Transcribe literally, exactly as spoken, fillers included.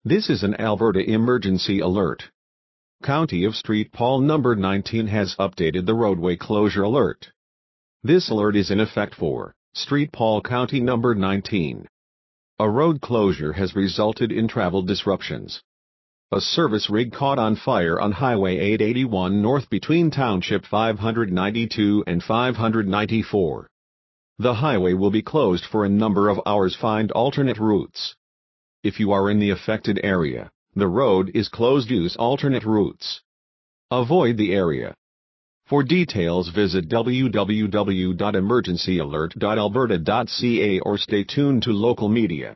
This is an Alberta emergency alert. County of Street Paul number nineteen has updated the roadway closure alert. This alert is in effect for Street Paul County number nineteen. A road closure has resulted in travel disruptions. A service rig caught on fire on Highway eight eighty-one North between Township five ninety-two and five ninety-four. The highway will be closed for a number of hours. Find alternate routes. If you are in the affected area, the road is closed. Use alternate routes. Avoid the area. For details visit w w w dot emergency alert dot alberta dot c a or stay tuned to local media.